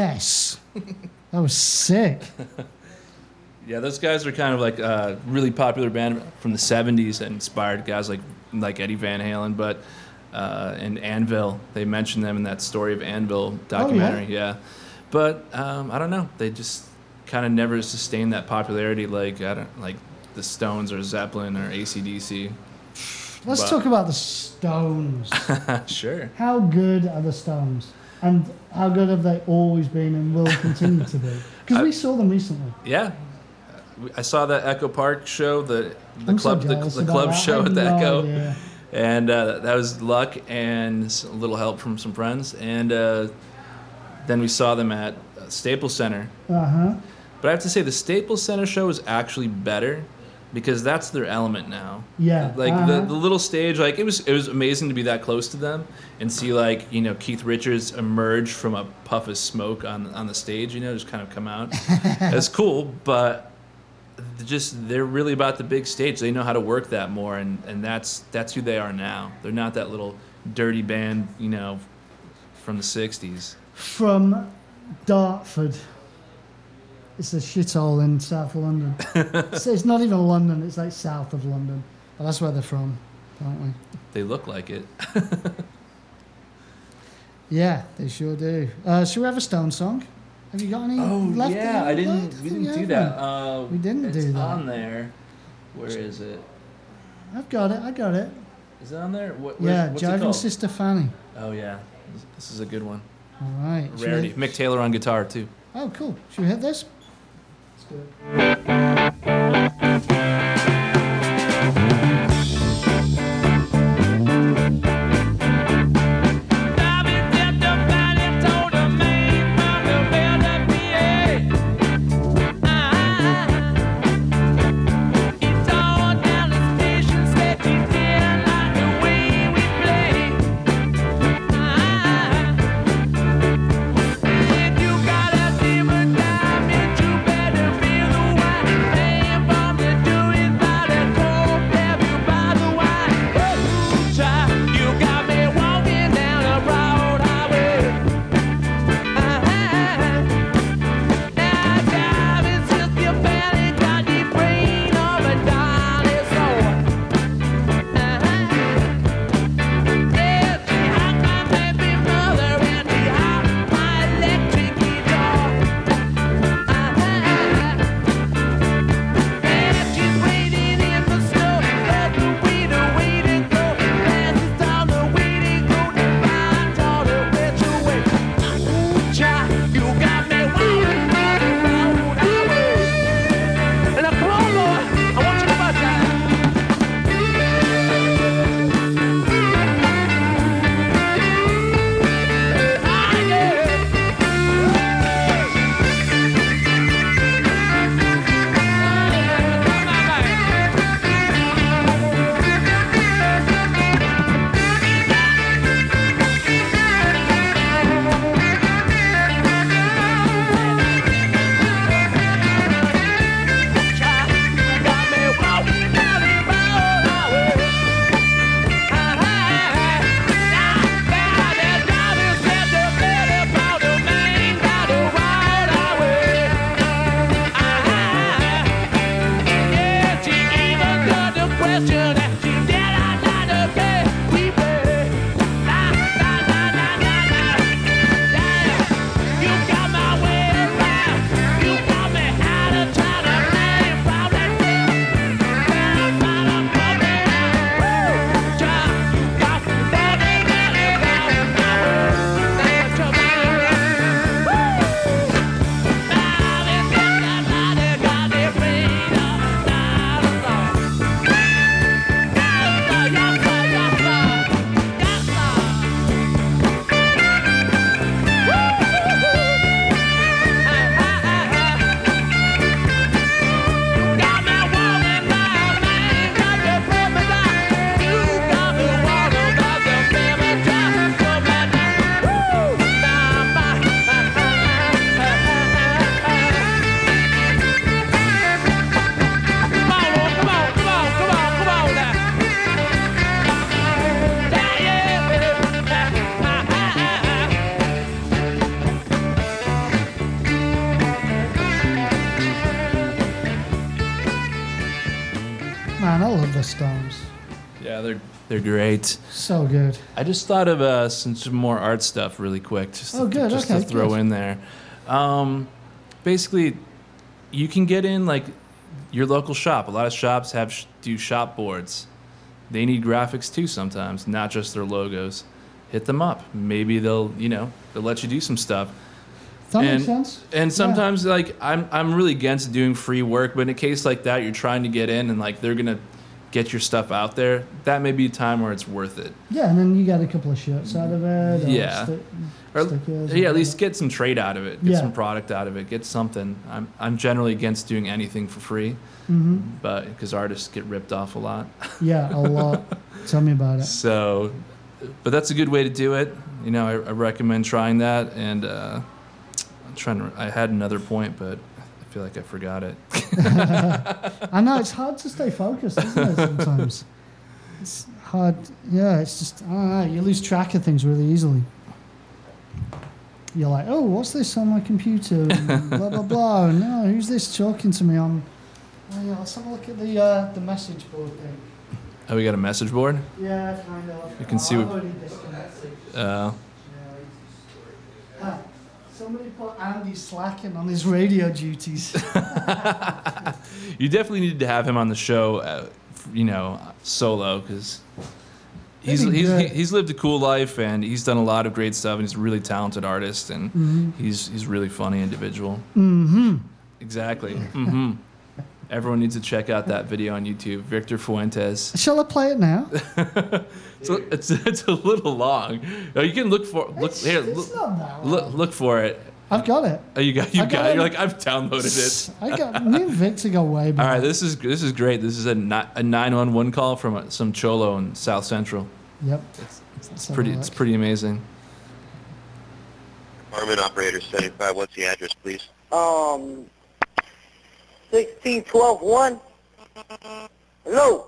Yes. That was sick. Yeah, those guys are kind of like a really popular band from the seventies that inspired guys like like Eddie Van Halen, but uh, and Anvil. They mentioned them in that Story of Anvil documentary. Oh, yeah? yeah. But um, I don't know. They just kind of never sustained that popularity like I don't like the Stones or Zeppelin or A C D C. Let's But- talk about the Stones. Sure. How good are the Stones? And how good have they always been and will continue to be? Because we saw them recently. Yeah. I saw that Echo Park show, the the I'm so club the, jealous the about club that. show I at had the no Echo, idea. and uh, that was luck and s- a little help from some friends, and uh, then we saw them at uh, Staples Center. Uh-huh. But I have to say, the Staples Center show is actually better because that's their element now. Yeah. Like uh-huh. the, the little stage, like it was it was amazing to be that close to them and see like you know Keith Richards emerge from a puff of smoke on on the stage, you know, just kind of come out. It's cool, but just they're really about the big stage. They know how to work that more, and and that's that's who they are now. They're not that little dirty band, you know, from the sixties. From Dartford. It's a shithole in south of London. it's, it's not even London, it's like south of London. But that's where they're from, apparently. They look like it. Yeah, they sure do. Uh, should we have a Stone song? Have you got any left? that you Oh, I didn't. liked? We think didn't you do have that. one. Uh, We didn't it's do that. on there. Where is it? I've got it, I got it. Is it on there? What, where's- Yeah, what's it Jiving called? Sister Fanny. Oh yeah, this, this is a good one. All right. Should we Rarity. hit- Mick Taylor on guitar too. Oh, cool. Should we hit this? Let's do it. You better feel the way, from the doing. Stones. Yeah, they're they're great. So good. I just thought of uh, some, some more art stuff really quick, just Oh, to, good, just okay, to throw good. in there. Um, basically, you can get in like your local shop. A lot of shops have sh- do shop boards. They need graphics too sometimes, not just their logos. Hit them up. Maybe they'll you know they'll let you do some stuff. That and, makes sense. And Yeah. sometimes like I'm I'm really against doing free work, but in a case like that, you're trying to get in and like they're gonna get your stuff out there. That may be a time where it's worth it. Yeah, and then you get a couple of shirts out of it. Or Yeah. sti- Or, stickers yeah, or at least whatever. get some trade out of it. Get Yeah. some product out of it. Get something. I'm I'm generally against doing anything for free, Mm-hmm. but because artists get ripped off a lot. Yeah, a lot. Tell me about it. So, but that's a good way to do it. You know, I, I recommend trying that. And uh, I'm trying to. I had another point, but I feel like I forgot it. I know it's hard to stay focused, isn't it? Sometimes it's hard. Yeah, it's just I don't know. You lose track of things really easily. You're like, oh, what's this on my computer? And blah blah blah. And, no, who's this talking to me on? Oh yeah, let's have a look at the uh, the message board thing. Oh, we got a message board. Yeah, kind of. You can see I've what- already disconnected. Uh, Ah, somebody put Andy slacking on his radio duties. you definitely need to have him on the show, uh, you know, solo because he's That'd be he's great. he's lived a cool life and he's done a lot of great stuff and he's a really talented artist and Mm-hmm. he's he's a really funny individual. mm-hmm. Exactly. Mm-hmm. Everyone needs to check out that video on YouTube, Victor Fuentes. Shall I play it now? It's a, it's, it's a little long. Oh, you can look for look It's, here. it's Look, not that long. look look for it. I've got it. Oh, you got you I got, got it. it. You're like I've downloaded it. I got me and Victor go way All back. right, this is this is great. This is a ni- a nine one one call from a, some cholo in South Central. Yep. It's, it's Let's have a pretty look. it's pretty amazing. Apartment operator seventy-five, what's the address, please? Um, sixteen twelve one. Hello?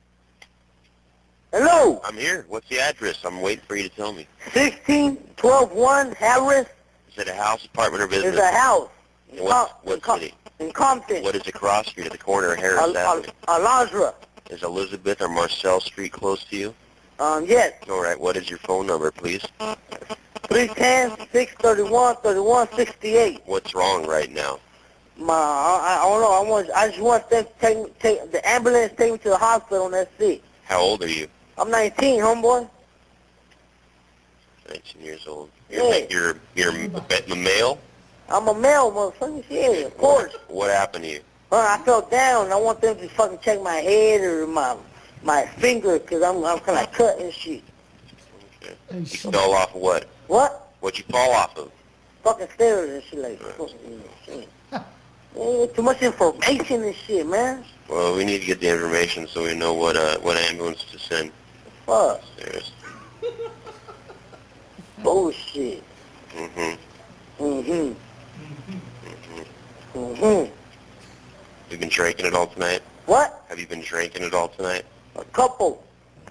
Hello? I'm here. What's the address? I'm waiting for you to tell me. sixteen twelve one Harris Is it a house, apartment, or is business? a house. In, In what- Com- what in, Com- city? in Compton. What is across street at the corner of Harris Al- Al- Avenue? Alondra. Is Elizabeth or Marcel Street close to you? Um, yes. All right. What is your phone number, please? three ten, six thirty-one, thirty-one sixty-eight. What's wrong right now? My, I, I don't know. I want. I just want them to take, take the ambulance, take me to the hospital, and that's it. How old are you? I'm nineteen, homeboy. nineteen years old. You're, Yeah. you're, you're a, a male? I'm a male, motherfucker. Yeah, of course. What happened to you? Well, I fell down. I want them to fucking check my head or my my finger, cause I'm I'm kind of cut and shit. Okay. Hey, You shit. fell off of what? What? What'd you fall off of? Fucking stairs and shit like that. Shit. Yeah, too much information and shit, man. Well, we need to get the information so we know what uh, what ambulance to send. Fuck. There's, Bullshit. mm-hmm. Mm-hmm. Mm-hmm. You've been drinking it all tonight? What? Have you been drinking it all tonight? A couple.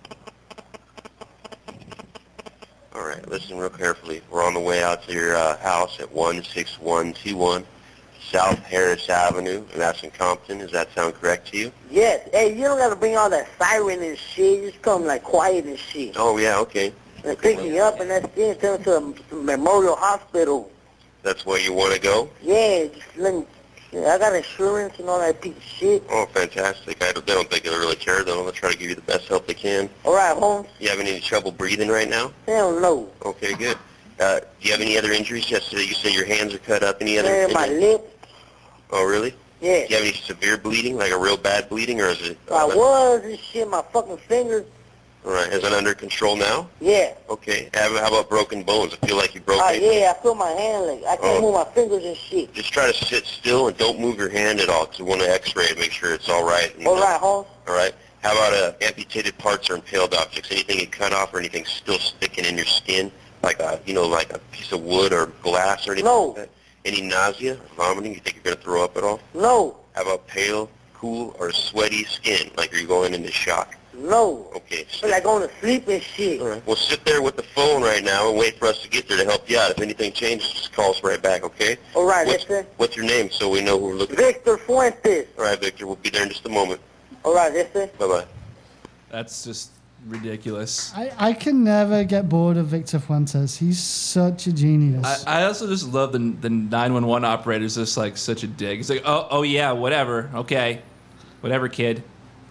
All right, listen real carefully. We're on the way out to your uh, house at one six one two one South Harris Avenue, and that's in Compton. Does that sound correct to you? Yes. Hey, you don't gotta bring all that siren and shit. Just come like quiet and shit. Oh, yeah, okay. And pick me up and that's it. Take me to a Memorial Hospital. That's where you want to go? Yeah, just let me. Yeah, I got insurance and all that piece of shit. Oh, fantastic. I don't, they don't think they'll really care, though. They'll try to give you the best help they can. All right, Holmes. You having any trouble breathing right now? Hell no. Okay, good. Uh, do you have any other injuries? Yesterday you said your hands are cut up. Any other? Man, my any- lip. Oh, really? Yeah. Do you have any severe bleeding, like a real bad bleeding, or is it? I was and shit. My fucking fingers. All right. Is it under control now? Yeah. Okay. How how about broken bones? I feel like you broke Oh, it. yeah, I feel my hand like I can't Oh. move my fingers and shit. Just try to sit still and don't move your hand at all, because we want to X-ray to make sure it's all right. And, All uh, right, Holmes. All right. How about uh, amputated parts or impaled objects? Anything you cut off or anything still sticking in your skin, like a you know like a piece of wood or glass or anything? No. Like that? Any nausea, vomiting? You think you're gonna throw up at all? No. How about pale, cool, or sweaty skin, like you're going into shock? No. Okay. I feel sit- like going to sleep and shit. All right. Well, sit there with the phone right now and wait for us to get there to help you out. If anything changes, just call us right back, okay? All right, What's, that's it. what's your name so we know who we're looking at? Victor Fuentes. All right, Victor. We'll be there in just a moment. All right, that's it. Bye-bye. That's just ridiculous. I, I can never get bored of Victor Fuentes. He's such a genius. I, I also just love the the nine one one operator's just like such a dig. He's like, oh, oh yeah, whatever, okay, whatever, kid.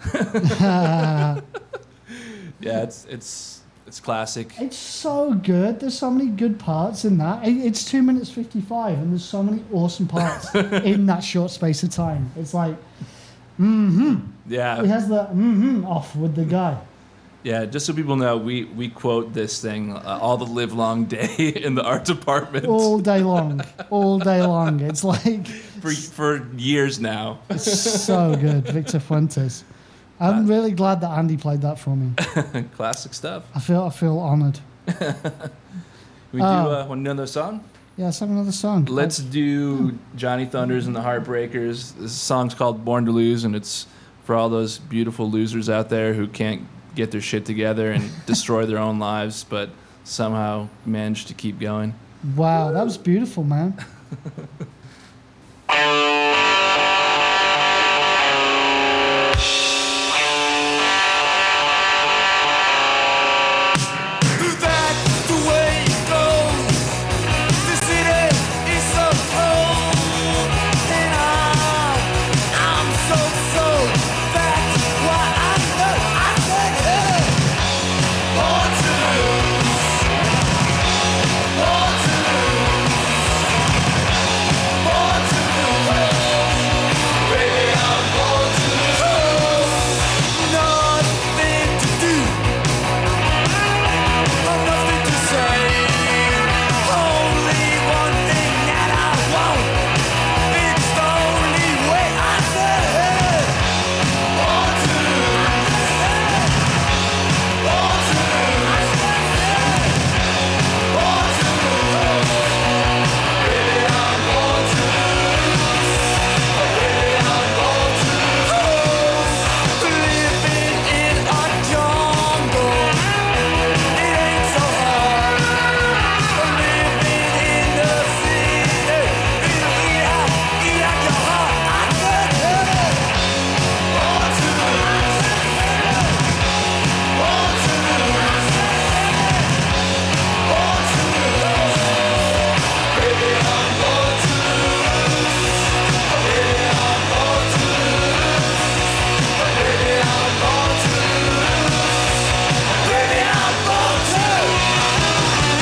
Yeah, it's it's it's classic. It's so good. There's so many good parts in that. It- It's two minutes fifty-five, and there's so many awesome parts in that short space of time. It's like, mm-hmm. He Yeah, has the mm-hmm off with the guy. yeah. Just so people know, we we quote this thing uh, all the live long day in the art department All day long. All day long. It's like, for for years now. so good. Victor Fuentes. I'm really glad that Andy played that for me. Classic stuff. I feel I feel honoured. We do Oh. uh, want another song. Yeah, let's have another song. Let's do Johnny Thunders and the Heartbreakers. This song's called Born to Lose, and it's for all those beautiful losers out there who can't get their shit together and destroy their own lives, but somehow manage to keep going. Wow, that was beautiful, man. That's the way it goes. The city is so cold, and I'm, I'm so so. That's why I said I said hey, born to lose, born to lose, born to lose. Baby, I'm born to lose. Nothing to do. I've nothing to say. Only one thing that I want. It's the only way I said hey. Want to lose. Want to lose. Want to lose. Baby, I'm born to lose. Baby, I'm born to lose. Living in a jungle. It ain't so hard. Living in the city, eat out, eat out your heart. I said, hey, born to lose, born to lose, born to lose. Baby, I'm born to lose. Baby, I'm born to lose. Baby, I'm born to lose. Baby, I'm born to.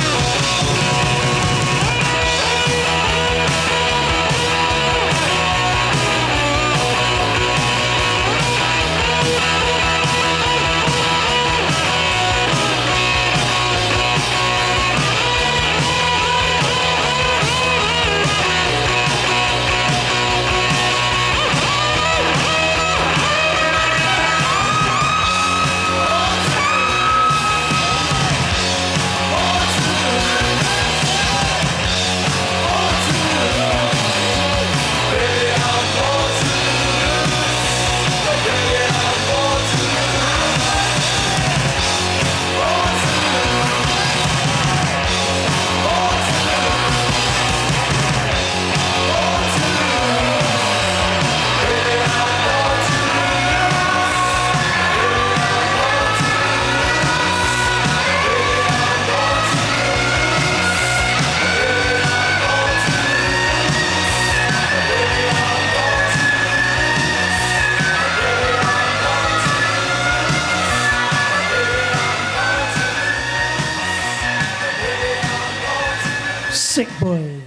Sick boy.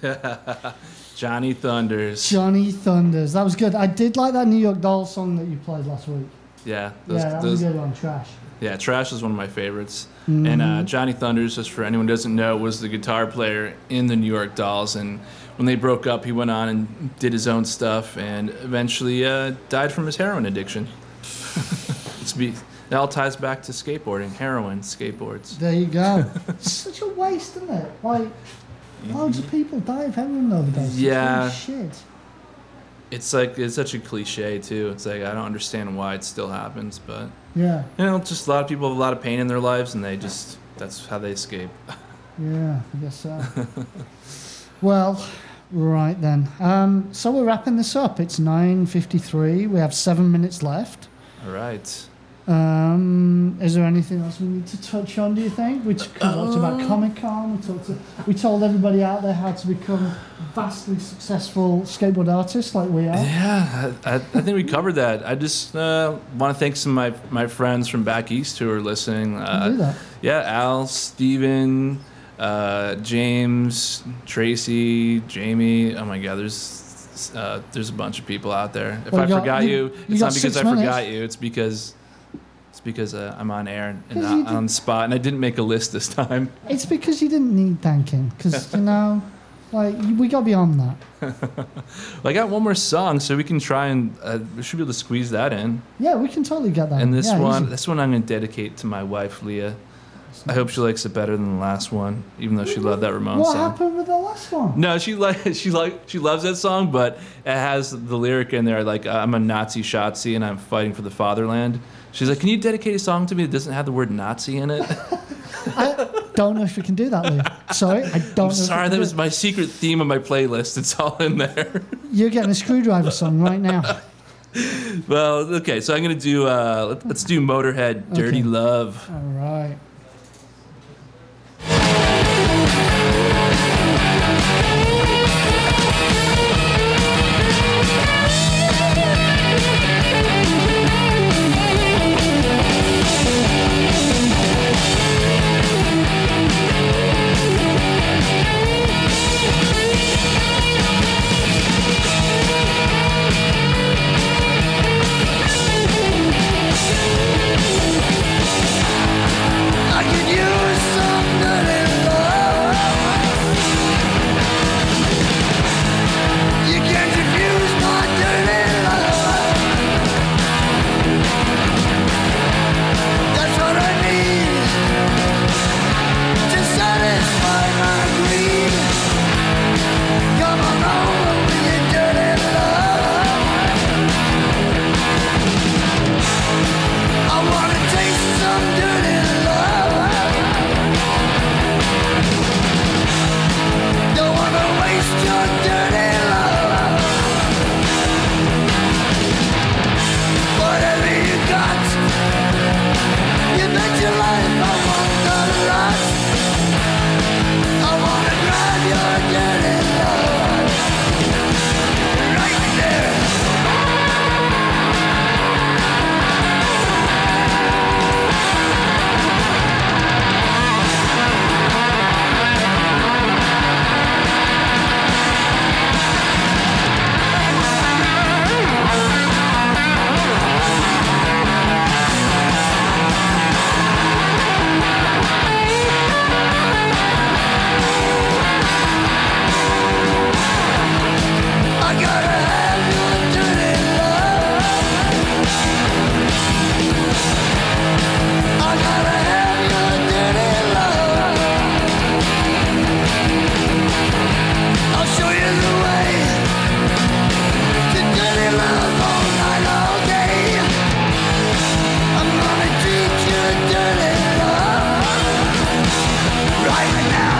Johnny Thunders. Johnny Thunders. That was good. I did like that New York Dolls song that you played last week. Yeah, those, yeah, that those, was a good one. Trash. yeah. Trash is one of my favorites. Mm-hmm. And uh, Johnny Thunders, just for anyone who doesn't know, was the guitar player in the New York Dolls. And when they broke up, he went on and did his own stuff, and eventually uh, died from his heroin addiction. it's be, it all ties back to skateboarding, heroin, skateboards. There you go. It's such a waste, isn't it? Like, loads of people die of heroin nowadays. It's Yeah. really shit. It's like it's such a cliche too. It's like I don't understand why it still happens, but Yeah. you know, just a lot of people have a lot of pain in their lives, and they just that's how they escape. Yeah, I guess so. Well, right then. Um, so we're wrapping this up. It's nine fifty-three. We have seven minutes left. All right. Um, is there anything else we need to touch on, do you think? We t- talked about Comic-Con, we, talked to, we told everybody out there how to become vastly successful skateboard artists like we are. Yeah, I, I think we covered that. I just uh, want to thank some of my, my friends from back east who are listening. Uh, do that. Yeah, Al, Steven, uh, James, Tracy, Jamie. Oh my God, there's uh, there's a bunch of people out there. If Well, I you got- forgot you- you, you it's got not because six I minutes. forgot you. It's because it's because uh, I'm on air and 'Cause not you did- on the spot, and I didn't make a list this time. It's because you didn't need thanking, because, you know, like, we got beyond that. Well, I got one more song, so we can try and uh, we should be able to squeeze that in. Yeah, we can totally get that. And this yeah, one, easy. this one I'm gonna dedicate to my wife, Leah. I hope she likes it better than the last one, even though she loved that Ramones What song. happened with the last one? No, she like she like she loves that song, but it has the lyric in there like I'm a Nazi Shotzi and I'm fighting for the fatherland. She's like, can you dedicate a song to me that doesn't have the word Nazi in it? I don't know if we can do that, Lee. Sorry, I don't know. I'm if we sorry, can that do was it. my secret theme of my playlist. It's all in there. You're getting a Screwdriver song right now. Well, okay, so I'm gonna do uh, let, let's do Motorhead, Dirty Okay. Love. All right. I could use some dirty love. You can't refuse my dirty love. That's what I need to satisfy my greed. Come on over with your dirty love. I wanna taste some dirty love. Don't wanna waste your dirty love. Whatever you got, you bet your life I want the lot. I wanna grab your dirty love right there. I gotta have your dirty love. I gotta have your dirty love. I'll show you the way to dirty love all night, all day. I'm gonna teach you dirty love right now.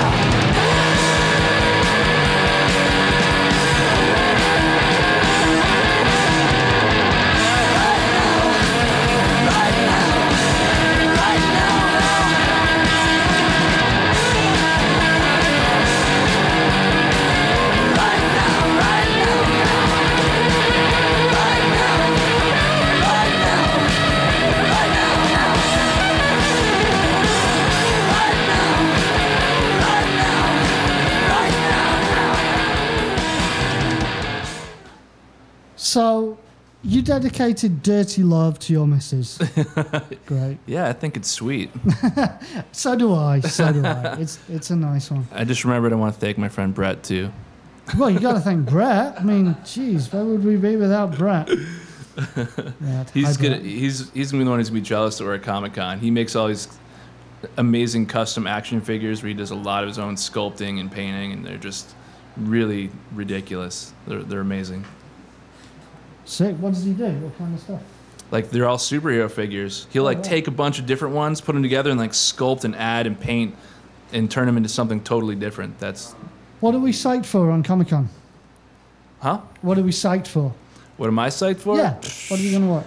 So, you dedicated Dirty Love to your missus. Great. Yeah, I think it's sweet. So do I. So do I. It's it's a nice one. I just remembered I want to thank my friend Brett too. Well, you got to thank Brett. I mean, geez, where would we be without Brett? Yeah, He's hi, gonna Brett. he's he's gonna be the one who's gonna be jealous that we're at Comic Con. He makes all these amazing custom action figures where he does a lot of his own sculpting and painting, and they're just really ridiculous. They're they're amazing. Sick. What does he do? What kind of stuff? Like they're all superhero figures. He'll like Oh, wow. take a bunch of different ones, put them together, and like sculpt and add and paint, and turn them into something totally different. That's What are we psyched for on Comic Con? huh? What are we psyched for? What am I psyched for? Yeah. What are you going to watch?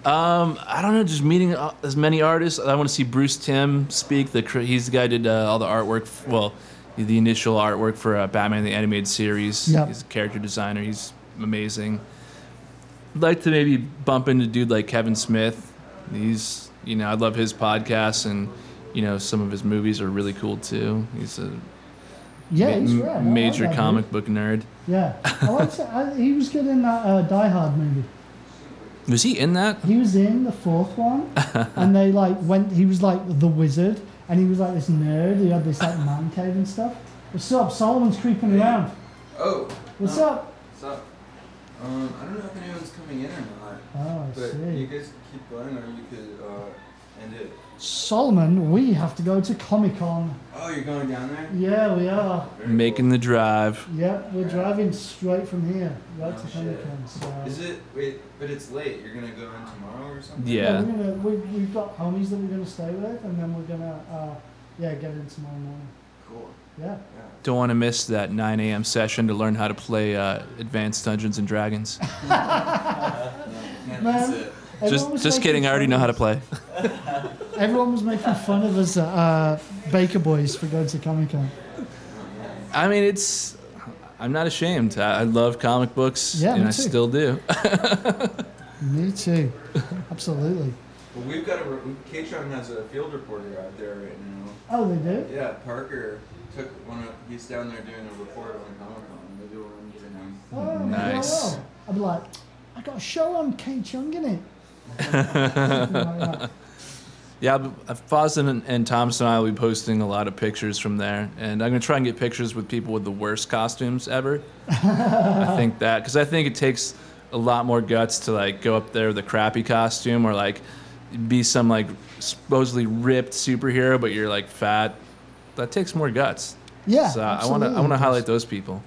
Um, I don't know, just meeting uh, as many artists. I want to see Bruce Timm speak. The cr- he's the guy who did uh, all the artwork. f- Well, the initial artwork for uh, Batman the Animated Series. Yep. He's a character designer. He's amazing. I'd like to maybe bump into a dude like Kevin Smith. He's, you know, I love his podcasts, and you know, some of his movies are really cool too. He's a Yeah, ma- he's m- rad. I like major that comic dude. book nerd. Yeah, I like to, I, he was good in that uh, Die Hard movie. Was he in that? He was in the fourth one, and they like went. He was like the wizard, and he was like this nerd. He had this like man cave and stuff. What's up? Solomon's creeping around. Oh. What's no. up? What's up? Um, I don't know if anyone's coming in or not. Oh, I but see. you guys keep going, or you could uh, end it. Solomon, we have to go to Comic Con. Oh, you're going down there? Yeah, we are. Very Making cool. the drive. Yep, we're driving straight from here, right Oh, to shit. Comic Con. So. Is it? Wait, but it's late. You're gonna go in tomorrow or something? Yeah. we're gonna, we, we've got homies that we're gonna stay with, and then we're gonna, uh, yeah, get in tomorrow morning. Cool. Yeah. Yeah. Don't want to miss that nine a.m. session to learn how to play uh, Advanced Dungeons and Dragons. No, can't Man. miss it. Everyone Just, was just making kidding. I already fun know of how to us. play. Everyone was making fun of us, uh, Baker Boys, for going to Comic Con. I mean, it's. I'm not ashamed. I, I love comic books, Yeah, and me I too. still do. Me too. Absolutely. Well, we've got a. K-Tron has a field reporter out there right now. Oh, they do? Yeah, Parker took one of. He's down there doing a report on Comic Con. Maybe we'll run into him. Oh, Nice. well. I'd be like, I got a show on K Chung in it. Yeah. Yeah, but, uh, Fosden and, and Thomas and I will be posting a lot of pictures from there, and I'm gonna try and get pictures with people with the worst costumes ever. I think that because I think it takes a lot more guts to like go up there with a crappy costume or like be some like supposedly ripped superhero, but you're like fat. That takes more guts. Yeah, So I want to I absolutely want to it highlight does. those people.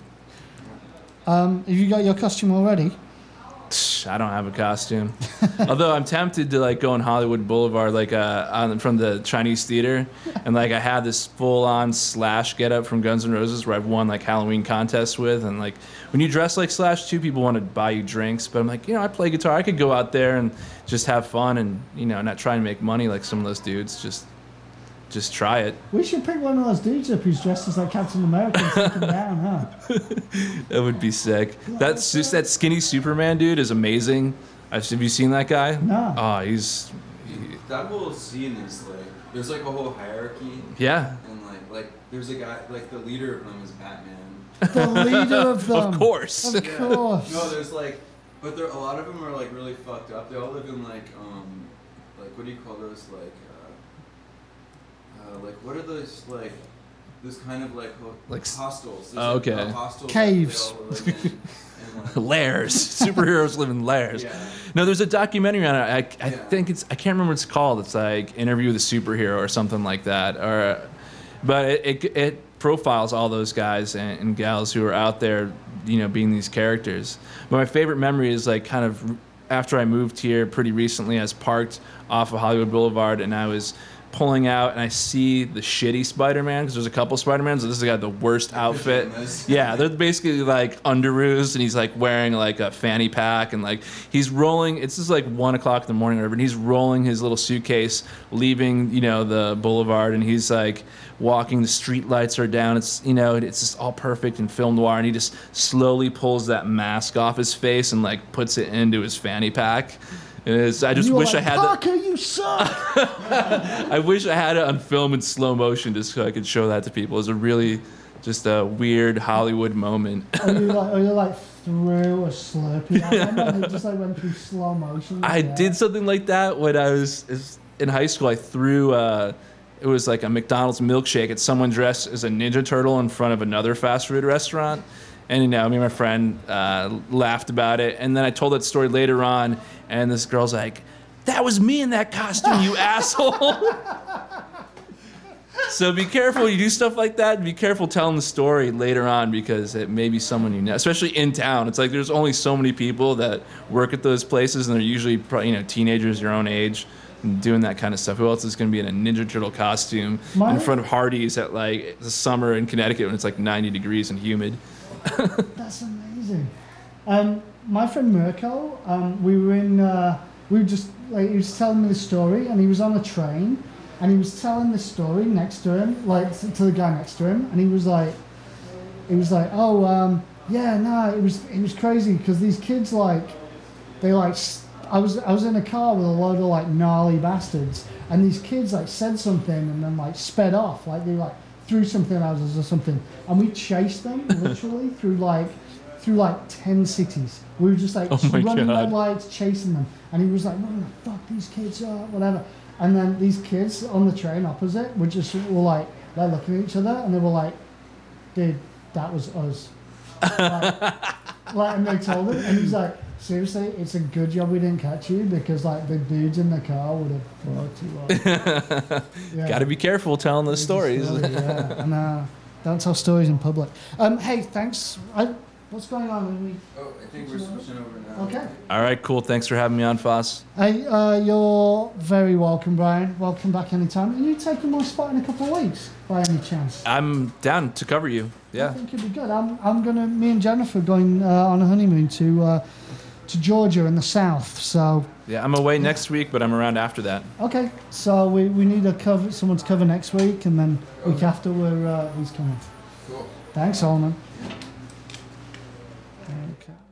Um, have you got your costume already? I don't have a costume. Although I'm tempted to like go on Hollywood Boulevard, like uh, on, from the Chinese theater, and like I had this full-on Slash get-up from Guns N' Roses, where I've won like Halloween contests with, and like when you dress like Slash, too, people want to buy you drinks. But I'm like, you know, I play guitar, I could go out there and just have fun, and you know, not try and make money like some of those dudes. Just, just try it. We should pick one of those dudes up who's dressed as like Captain America and take him down, huh? That would be sick. That's just that skinny Superman dude is amazing. I've, have you seen that guy? No. Oh, he's That whole scene is like. There's like a whole hierarchy. yeah. And like, like there's a guy, like the leader of them is Batman. The leader of them. Of course. Of course. No, there's like, but there a lot of them are like really fucked up. They all live in like, um, like what do you call those? Like, uh, uh like what are those like? This kind of like ho- Like s- hostels. Oh, There's, like, okay. uh, hostels Caves. that they all live in, and, like, Lairs. Superheroes live in lairs. Yeah. No, there's a documentary on it. I, I Yeah. think it's I can't remember what it's called. It's like Interview with a Superhero or something like that. Or, but it it, it profiles all those guys and, and gals who are out there, you know, being these characters. But my favorite memory is like kind of after I moved here pretty recently. I was parked off of Hollywood Boulevard and I was pulling out and I see the shitty Spider-Man because there's a couple Spider-Mans. This is the guy with the worst outfit. pajamas. Yeah, they're basically like underoos and he's like wearing like a fanny pack and like he's rolling. It's just like one o'clock in the morning or whatever, and he's rolling his little suitcase, leaving you know the boulevard, and he's like walking. The street lights are down. It's you know it's just all perfect in film noir, and he just slowly pulls that mask off his face and like puts it into his fanny pack. And it's, I just You were wish like, I had. Parker, you suck. I wish I had it on film in slow motion just so I could show that to people. It was a really just a weird Hollywood moment. Are you like, are you like threw a Slurpee at them and it just like went through slow motion? I Yeah. did something like that when I was is- in high school. I threw uh, it was like a McDonald's milkshake at someone dressed as a Ninja Turtle in front of another fast food restaurant. And you know, me and my friend uh, laughed about it. And then I told that story later on, and this girl's like, "That was me in that costume, you asshole." So be careful when you do stuff like that. Be careful telling the story later on because it may be someone you know, especially in town. It's like there's only so many people that work at those places, and they're usually probably, you know teenagers your own age and doing that kind of stuff. Who else is going to be in a Ninja Turtle costume My- in front of Hardee's at like the summer in Connecticut when it's like ninety degrees and humid? That's amazing. Um, my friend Mirko, um, we were in uh, we were just like he was telling me the story, and he was on a train, and he was telling the story next to him, like to the guy next to him, and he was like, he was like, oh um, yeah, no, it was it was crazy because these kids like, they like, I was I was in a car with a load of like gnarly bastards, and these kids like said something and then like sped off, like they like threw something at us or something, and we chased them literally through like through like ten cities. We were just like Oh my running God. red lights, chasing them, and he was like, "What the fuck these kids are, whatever." And then these kids on the train opposite were just were like, they're looking at each other, and they were like, "Dude, that was us." like, like, and they told him, and he's like, "Seriously, it's a good job we didn't catch you because like the dudes in the car would have fucked you up." Yeah. Got to be careful telling those stories. Story, yeah. And uh, don't tell stories in public. Um, hey, thanks. I, what's going on? Are we, Oh, I think we're switching over now. okay. All right, cool. Thanks for having me on, Foss. Hey, uh, you're very welcome, Brian. Welcome back anytime. Are you taking my spot in a couple of weeks, by any chance? I'm down to cover you. I Yeah. think it'd be good. I'm, I'm gonna. Me and Jennifer are going uh, on a honeymoon to uh, to Georgia in the south. So Yeah, I'm away next week, but I'm around after that. okay. So we, we need a cover. Someone to cover next week, and then week after we're uh, he's coming. Cool. Thanks, Solomon. Okay.